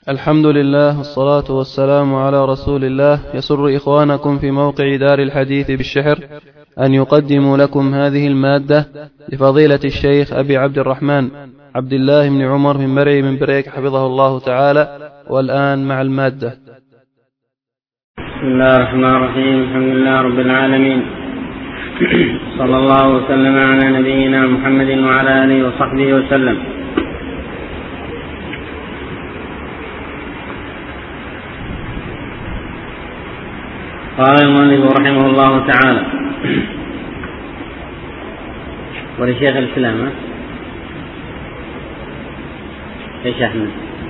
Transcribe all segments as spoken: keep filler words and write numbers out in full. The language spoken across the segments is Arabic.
الحمد لله والصلاة والسلام على رسول الله. يسر إخوانكم في موقع دار الحديث بالشحر أن يقدموا لكم هذه المادة لفضيلة الشيخ أبي عبد الرحمن عبد الله بن عمر من مرعي من بريك حفظه الله تعالى. والآن مع المادة. بسم الله الرحمن الرحيم. الحمد لله رب العالمين، صلى الله وسلم على نبينا محمد وعلى آله وصحبه وسلم. قال المؤلف رحمه الله تعالى: ولشيخ الإسلام ايش احمد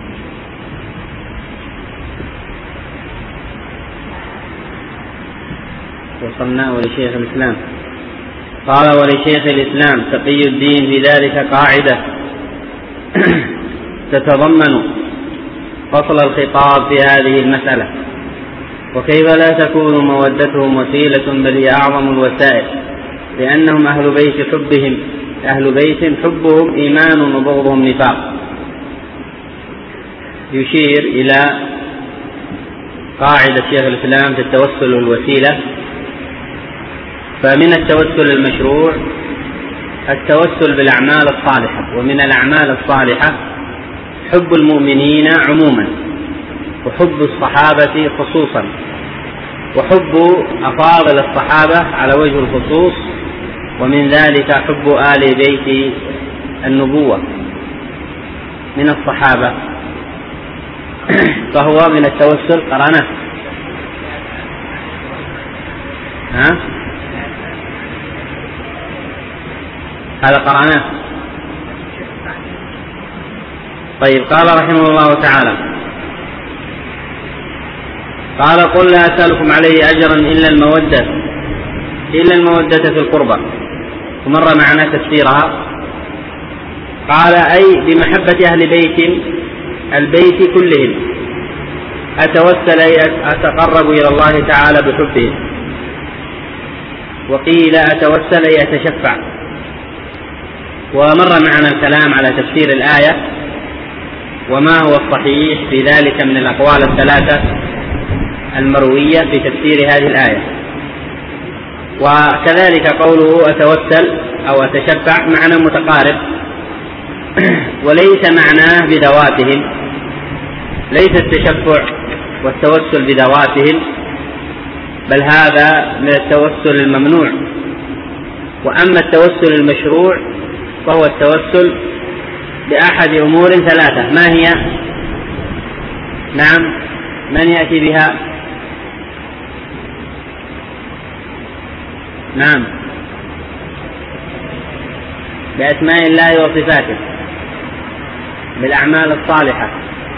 وصلنا ولشيخ الإسلام. قال: ولشيخ الإسلام تقي الدين في ذلك قاعدة تتضمن فصل الخطاب في هذه المسألة، وكيف لا تكون مودتهم وسيلة بل هي أعظم الوسائل، لأنهم أهل بيت حبهم أهل بيت حبهم إيمان وبغضهم نفاق. يشير إلى قاعدة شيخ الإسلام في التوسل والوسيلة. فمن التوسل المشروع التوسل بالأعمال الصالحة، ومن الأعمال الصالحة حب المؤمنين عموما، وحب الصحابة خصوصا، وحب أفاضل الصحابة على وجه الخصوص، ومن ذلك حب آل بيت النبوة من الصحابة. فهو من التوسل. قرأنا ها هذا قرأنا. طيب. قال رحمه الله تعالى: قال: قل لا أسألكم عليه أجرا إلا المودة إلا المودة في القربى. ومر معنا تفسيرها. قال: أي بمحبة أهل بيت البيت كلهم أتوسل أي أتقرب إلى الله تعالى بحبهم. وقيل أتوسل أي أتشفع. ومر معنا الكلام على تفسير الآية وما هو الصحيح في ذلك من الأقوال الثلاثة المروية في تفسير هذه الآية. وكذلك قوله أتوسل أو أتشفع معنى متقارب، وليس معناه بذواتهم، ليس التشفع والتوسل بذواتهم، بل هذا من التوسل الممنوع. وأما التوسل المشروع فهو التوسل بأحد أمور ثلاثة. ما هي؟ نعم، من يأتي بها؟ نعم، بأسماء الله وصفاته، بالأعمال الصالحة.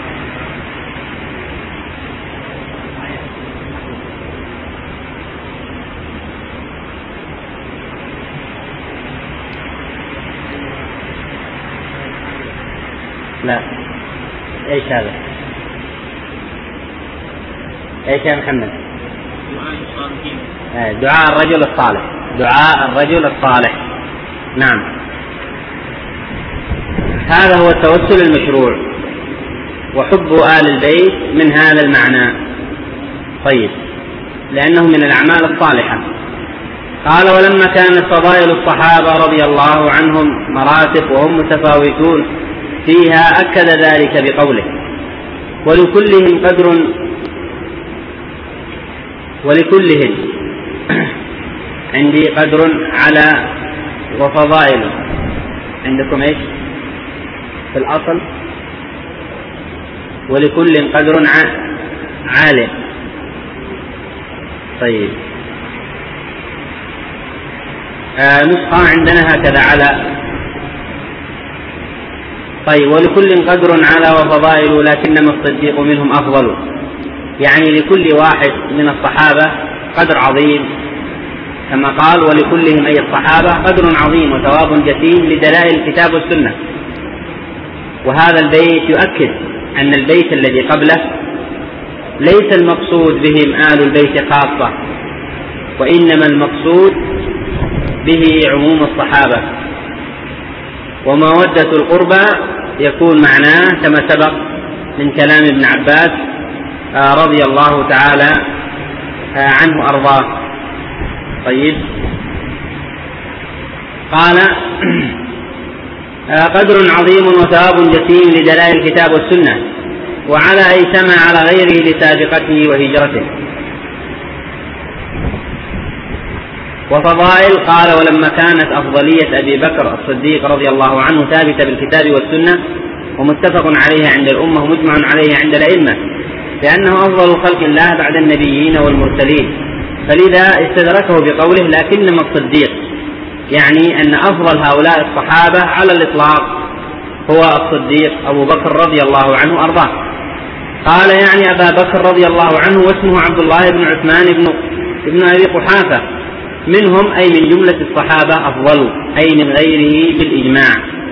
لا، ايش هذا؟ ايش يا محمد؟ دعاء الرجل الصالح. دعاء الرجل الصالح. نعم، هذا هو التوسل المشروع، وحب آل البيت من هذا المعنى. طيب، لأنه من الأعمال الصالحة. قال: ولما كانت فضائل الصحابة رضي الله عنهم مراتب وهم متفاوتون فيها أكد ذلك بقوله: ولكلهم قدر ولكلهم عندي قدر على وفضائل. عندكم ايش في الأصل؟ ولكل قدر عالي. طيب، آه نسخة عندنا هكذا على. طيب، ولكل قدر على وفضائل لكنما الصديق منهم أفضل، يعني لكل واحد من الصحابة قدر عظيم، كما قال: ولكلهم أي الصحابة قدر عظيم وثواب جسيم لدلائل الكتاب والسنة. وهذا البيت يؤكد أن البيت الذي قبله ليس المقصود بهم آل البيت خاصة، وإنما المقصود به عموم الصحابة. ومودة القربى يكون معناه كما سبق من كلام ابن عباس رضي الله تعالى عنه أرضاه. طيب، قال قدر عظيم وثواب جسيم لدلائل الكتاب والسنة، وعلى أيسما على غيره لسابقته وهجرته. وفضائل، قال ولما كانت أفضلية أبي بكر الصديق رضي الله عنه ثابتة بالكتاب والسنة ومتفق عليها عند الأمة ومجمع عليه عند الأئمة، لأنه أفضل خلق الله بعد النبيين والمرسلين، فلذا استدركه بقوله لكنما الصديق، يعني أن أفضل هؤلاء الصحابة على الإطلاق هو الصديق أبو بكر رضي الله عنه أرضاه. قال يعني أبا بكر رضي الله عنه، واسمه عبد الله بن عثمان بن, بن أبي قحافة، منهم أي من جملة الصحابة أفضل، أي من غيره بالإجماع.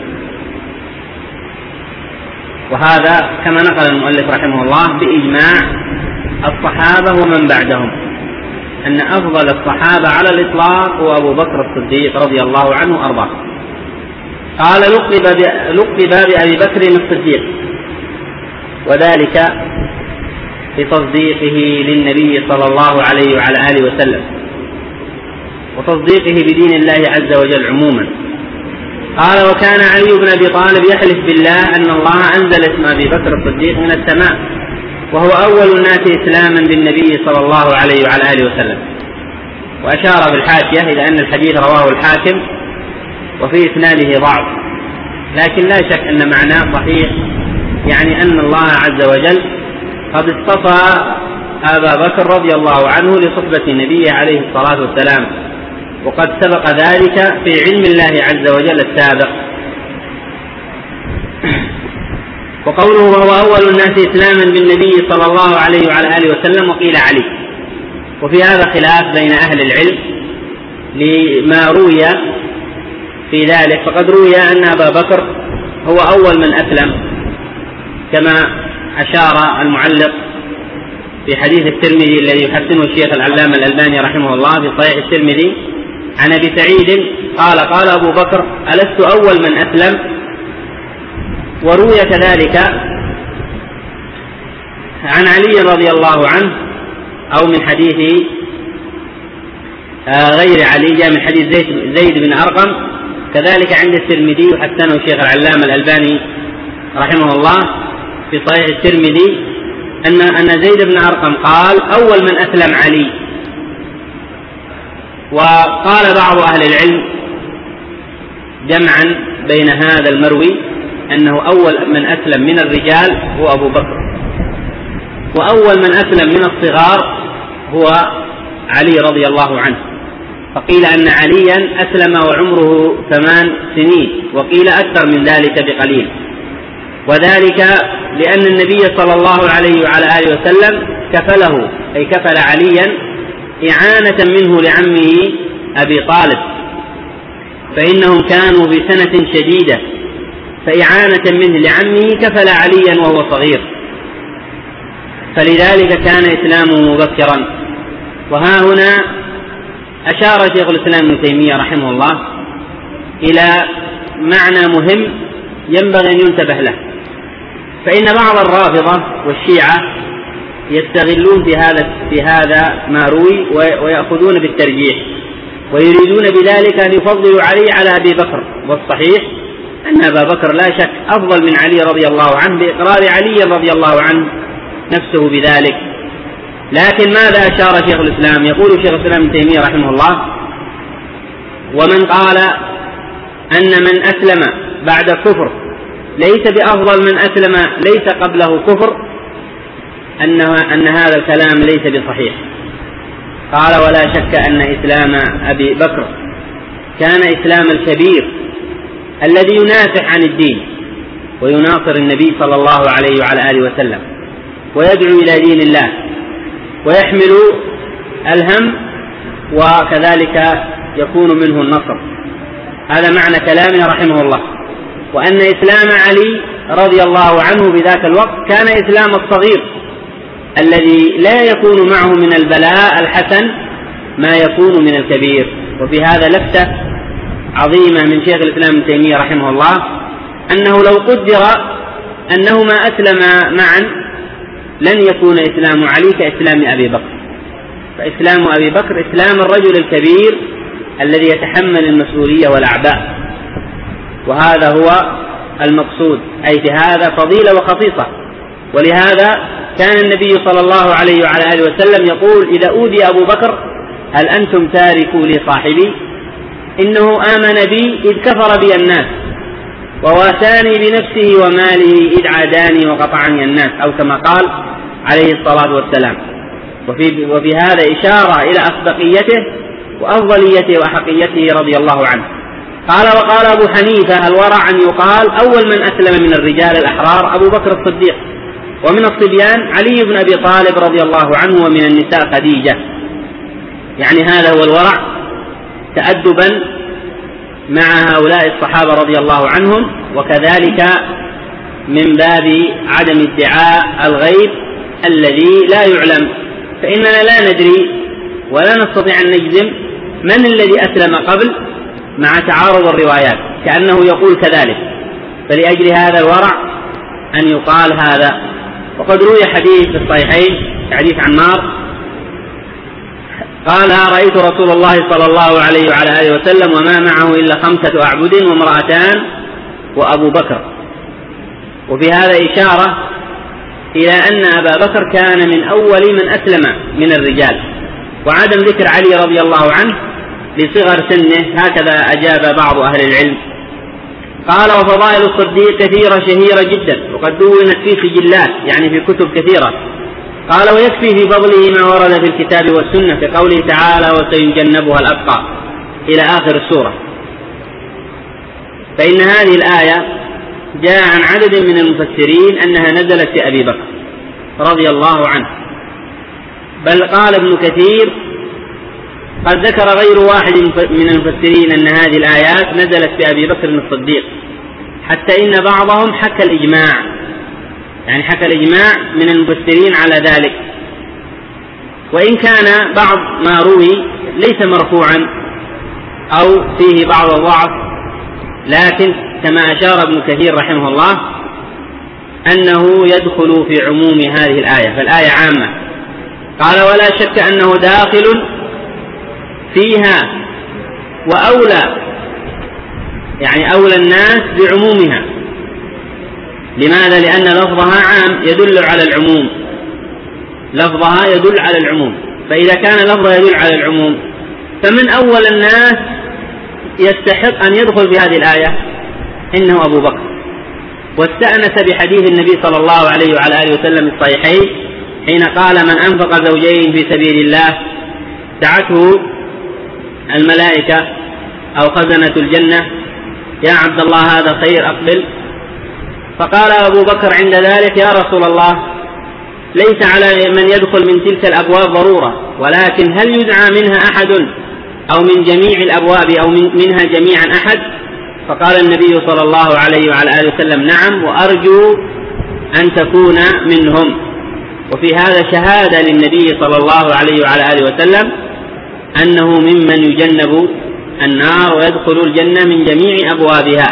وهذا كما نقل المؤلف رحمه الله بإجماع الصحابة ومن بعدهم، أن أفضل الصحابة على الإطلاق هو أبو بكر الصديق رضي الله عنه أرضاه. قال لقب بأبي بكر الصديق، وذلك لتصديقه للنبي صلى الله عليه وعلى آله وسلم، وتصديقه بدين الله عز وجل عموما. قال وكان علي بن أبي طالب يحلف بالله أن الله أنزل اسم أبي بكر الصديق من السماء، وهو أول الناس إسلاما بالنبي صلى الله عليه وعلى آله وسلم. وأشار بالحاشية إلى أن الحديث رواه الحاكم وفي إسناده ضعف، لكن لا شك أن معناه صحيح، يعني أن الله عز وجل قد اصطفى أبا بكر رضي الله عنه لصحبة النبي عليه الصلاة والسلام، وقد سبق ذلك في علم الله عز وجل السابق. وقوله وهو أول الناس إسلاما بالنبي صلى الله عليه وعلى آله وسلم، وقيل علي. وفي هذا خلاف بين أهل العلم لما روي في ذلك، فقد روي أن أبا بكر هو أول من أسلم، كما أشار المعلق في حديث الترمذي الذي يحسنه الشيخ العلامة الألباني رحمه الله في صحيح الترمذي عن أبي سعيد قال قال أبو بكر ألست أول من أسلم؟ وروي كذلك عن علي رضي الله عنه أو من حديث غير علي، جاء من حديث زيد, زيد بن أرقم كذلك عند الترمذي وحسنه الشيخ العلامة الألباني رحمه الله في صحيح الترمذي أن أن زيد بن أرقم قال أول من أسلم علي. وقال بعض أهل العلم جمعا بين هذا المروي أنه أول من أسلم من الرجال هو أبو بكر، وأول من أسلم من الصغار هو علي رضي الله عنه. فقيل أن عليا أسلم وعمره ثمان سنين، وقيل أكثر من ذلك بقليل، وذلك لأن النبي صلى الله عليه وعلى آله وسلم كفله، أي كفل عليا إعانة منه لعمه أبي طالب، فإنهم كانوا بسنة شديدة، فإعانة منه لعمه كفل عليا وهو صغير، فلذلك كان إسلامه مبكرا. وها هنا أشار شيخ الإسلام ابن تيمية رحمه الله إلى معنى مهم ينبغي أن ينتبه له، فإن بعض الرافضة والشيعة يستغلون في هذا في هذا ما روي ويأخذون بالترجيح، ويريدون بذلك أن يفضلوا علي على أبي بكر، والصحيح أن أبا بكر لا شك أفضل من علي رضي الله عنه بإقرار علي رضي الله عنه نفسه بذلك. لكن ماذا أشار شيخ الإسلام؟ يقول شيخ الإسلام ابن تيمية رحمه الله: ومن قال أن من أسلم بعد الكفر ليس بأفضل من أسلم ليس قبله كفر، أن هذا الكلام ليس بصحيح. قال: ولا شك أن إسلام أبي بكر كان إسلام الكبير الذي ينافح عن الدين ويناصر النبي صلى الله عليه وعلى آله وسلم ويدعو إلى دين الله ويحمل الهم، وكذلك يكون منه النصر. هذا معنى كلامه رحمه الله. وأن إسلام علي رضي الله عنه بذاك الوقت كان إسلام الصغير الذي لا يكون معه من البلاء الحسن ما يكون من الكبير. وفي هذا لفتة عظيمة من شيخ الإسلام ابن تيمية رحمه الله، أنه لو قدر أنهما أسلما معا لن يكون إسلام علي كإسلام أبي بكر، فإسلام أبي بكر إسلام الرجل الكبير الذي يتحمل المسؤولية والأعباء، وهذا هو المقصود، أي في هذا فضيلة وخصيصة. ولهذا كان النبي صلى الله عليه وعلى آله وسلم يقول: إذا أوذي أبو بكر هل أنتم تاركوا لي صاحبي؟ إنه آمن بي إذ كفر بي الناس، وواساني بنفسه وماله إذ عاداني وقطعني الناس، أو كما قال عليه الصلاة والسلام. وفي, وفي هذا إشارة إلى أصدقيته وأفضليته وأحقيته رضي الله عنه. قال: وقال أبو حنيفة: الورع أن يقال أول من أسلم من الرجال الأحرار أبو بكر الصديق، ومن الصبيان علي بن أبي طالب رضي الله عنه، ومن النساء خديجة. يعني هذا هو الورع تأدبا مع هؤلاء الصحابة رضي الله عنهم، وكذلك من باب عدم ادعاء الغيب الذي لا يعلم، فإننا لا ندري ولا نستطيع أن نجزم من الذي أسلم قبل مع تعارض الروايات، كأنه يقول كذلك. فلأجل هذا الورع أن يقال هذا. وقد روي حديث في الصحيحين، حديث عمار قال: رأيت رسول الله صلى الله عليه وعلى آله وسلم وما معه إلا خمسة أعبد وامرأتان وأبو بكر. وفي هذا إشارة إلى أن أبا بكر كان من أول من أسلم من الرجال، وعدم ذكر علي رضي الله عنه لصغر سنه، هكذا أجاب بعض أهل العلم. قال: وفضائل الصديق كثيرة شهيرة جدا، وقد دونت في سجلات، يعني في كتب كثيرة. قال: ويكفي في فضله ما ورد في الكتاب والسنة في قوله تعالى: وسيجنبها الأتقى، إلى آخر السورة. فإن هذه الآية جاء عن عدد من المفسرين أنها نزلت في أبي بكر رضي الله عنه، بل قال ابن كثير: قد ذكر غير واحد من المفسرين أن هذه الآيات نزلت في أبي بكر الصديق، حتى إن بعضهم حكى الإجماع، يعني حكى الإجماع من المفسرين على ذلك. وإن كان بعض ما روي ليس مرفوعا أو فيه بعض الضعف، لكن كما أشار ابن كثير رحمه الله أنه يدخل في عموم هذه الآية، فالآية عامة. قال: ولا شك أنه داخل فيها وأولى، يعني أولى الناس بعمومها. لماذا؟ لأن لفظها عام يدل على العموم، لفظها يدل على العموم، فإذا كان لفظها يدل على العموم فمن أول الناس يستحق أن يدخل في هذه الآية إنه أبو بكر. واستأنس بحديث النبي صلى الله عليه وعلى آله وسلم الصحيحين حين قال: من أنفق زوجين في سبيل الله دعته الملائكة أو خزنة الجنة: يا عبد الله هذا خير أقبل. فقال أبو بكر عند ذلك: يا رسول الله، ليس على من يدخل من تلك الأبواب ضرورة، ولكن هل يدعى منها أحد أو من جميع الأبواب أو من منها جميعا أحد؟ فقال النبي صلى الله عليه وعلى آله وسلم: نعم، وأرجو أن تكون منهم. وفي هذا شهادة للنبي صلى الله عليه وعلى آله وسلم أنه ممن يجنب النار ويدخل الجنة من جميع أبوابها.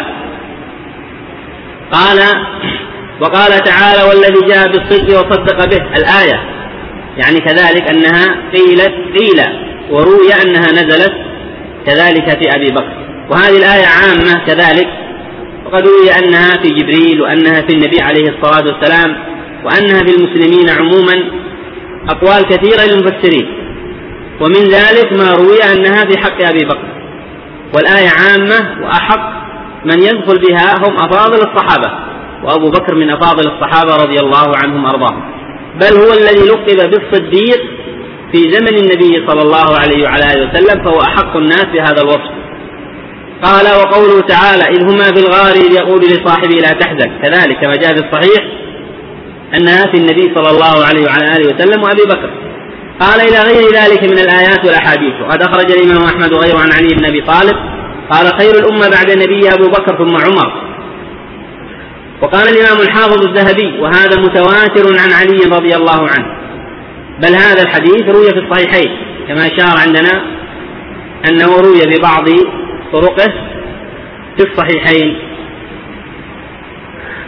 قال: وقال تعالى: والذي جاء بالصدق وصدق به، الآية يعني كذلك أنها قيلت قيل وروي أنها نزلت كذلك في أبي بكر. وهذه الآية عامة كذلك، وقد روي أنها في جبريل، وأنها في النبي عليه الصلاة والسلام، وأنها في المسلمين عموما. أقوال كثيرة للمفسرين، ومن ذلك ما روي أنها في حق أبي بكر. والآية عامة، وأحق من يدخل بها هم أفاضل الصحابة، وأبو بكر من أفاضل الصحابة رضي الله عنهم أرضاهم، بل هو الذي لقب بالصديق في زمن النبي صلى الله عليه وعلى آله وسلم، فهو أحق الناس بهذا الوصف. قال: وقوله تعالى: إذ هما في الغار إذ يقول لصاحبه لا تحزن، كذلك كما جاء في الصحيح أنها في النبي صلى الله عليه وعلى آله وسلم وأبي بكر. قال: إلى غير ذلك من الآيات والأحاديث. وقد أخرج الإمام أحمد وغيره عن علي بن أبي طالب قال: خير الأمة بعد النبي أبو بكر ثم عمر. وقال الإمام الحافظ الذهبي: وهذا متواتر عن علي رضي الله عنه، بل هذا الحديث روي في الصحيحين، كما أشار عندنا أنه روي ببعض طرقه في الصحيحين.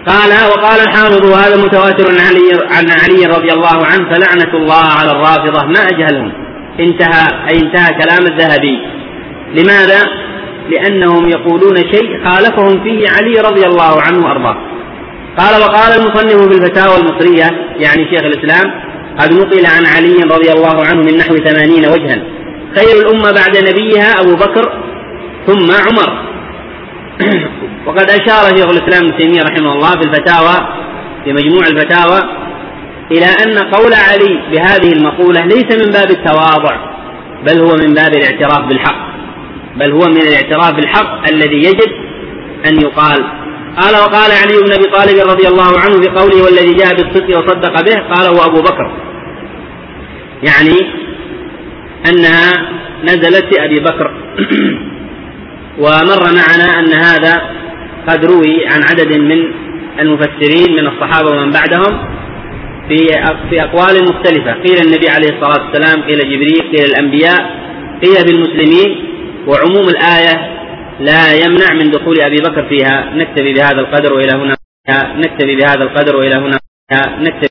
قال وقال الحافظ وهذا متواتر عن علي, عن علي رضي الله عنه فلعنة الله على الرافضة ما أجهلهم. انتهى أي انتهى كلام الذهبي. لماذا؟ لأنهم يقولون شيء خالفهم فيه علي رضي الله عنه وأرضاه. قال وقال المصنف في الفتاوى المصرية يعني شيخ الإسلام قد نقل عن علي رضي الله عنه من نحو ثمانين وجها خير الأمة بعد نبيها أبو بكر ثم عمر. وقد أشار شيخ الإسلام ابن تيمية رحمه الله في الفتاوى في مجموع الفتاوى إلى أن قول علي بهذه المقولة ليس من باب التواضع بل هو من باب الاعتراف بالحق بل هو من الاعتراف بالحق الذي يجب أن يقال. قال وقال علي بن أبي طالب رضي الله عنه بقوله والذي جاء بالصدق وصدق به قال هو أبو بكر، يعني أنها نزلت بأبي بكر. ومر معنا أن هذا قد روي عن عدد من المفسرين من الصحابة ومن بعدهم في في أقوال مختلفة، قيل النبي عليه الصلاة والسلام، قيل جبريل، قيل الأنبياء، قيل بالمسلمين، وعموم الآية لا يمنع من دخول أبي بكر فيها. نكتفي بهذا القدر وإلى هنا نكتفي بهذا القدر وإلى هنا نكتفي